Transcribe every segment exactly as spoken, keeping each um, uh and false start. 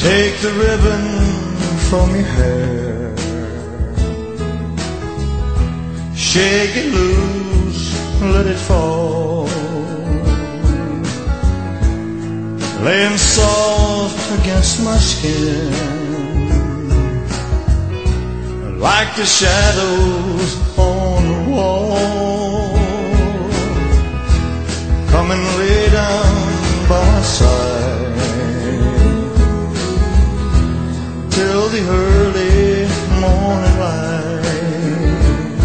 Take the ribbon from your hair, shake it loose, let it fall, laying soft against my skin, like the shadows on the wall. Come and lay down by my side till the early morning light.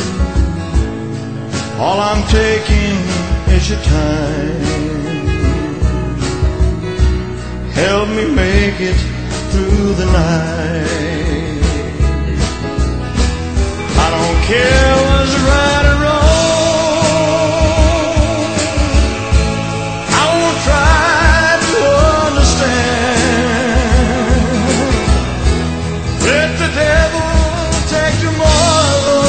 All I'm taking is your time. Help me make it through the night. I don't care what's right or wrong. I won't try to understand. Let the devil take tomorrow,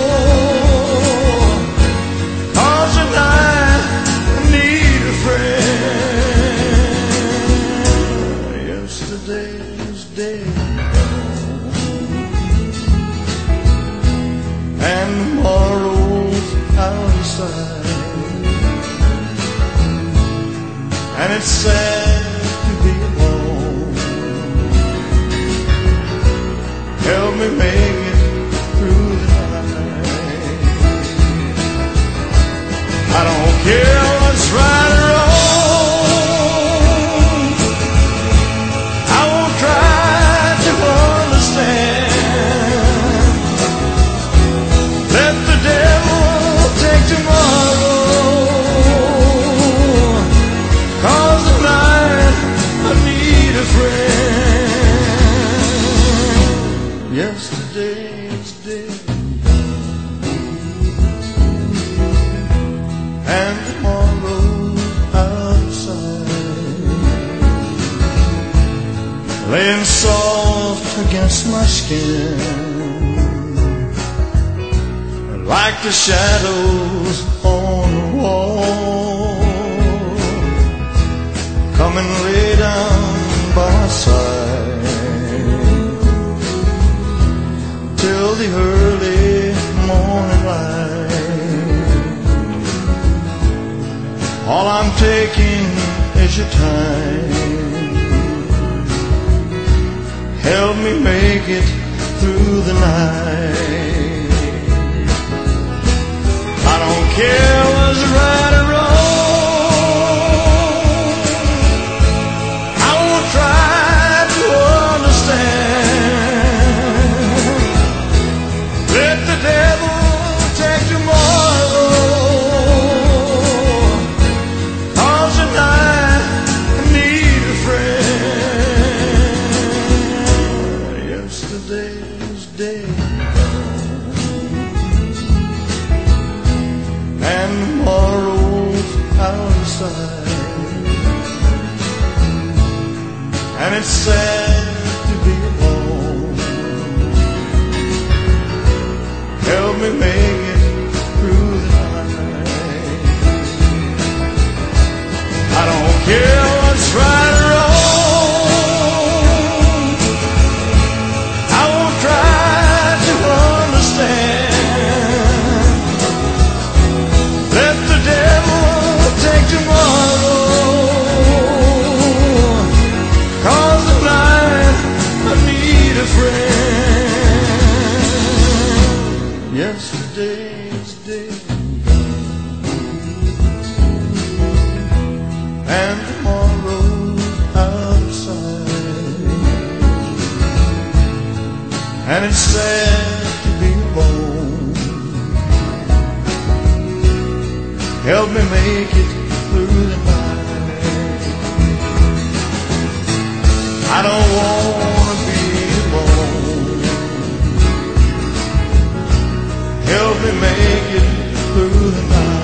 'cause tonight I need a friend. Yesterday's dead and tomorrow's out of sight, and it's sad to be alone. Help me make it through the night. I don't care what's right or wrong. I won't try to understand. Let the devil take tomorrow, 'cause tonight I need a friend. Yesterday's dead and tomorrow's outside, laying soft against my skin, like the shadows on the wall. Come and lay down by my side till the early morning light. All I'm taking is your time. Help me make it through the night. I don't care what's right or wrong. I won't try to understand. Let the devil take tomorrow, 'cause tonight I need a friend. Yesterday's dead and tomorrow's out of sight, and it's sad to be alone. Help me make it through the night. I don't care what's right or wrong. I won't try to understand. Let the devil take tomorrow, 'cause tonight I need a friend. Yesterday's dead and tomorrow's outside, and it's sad to be alone. Help me make it through the night. I don't wanna be alone. Help me make it through the night.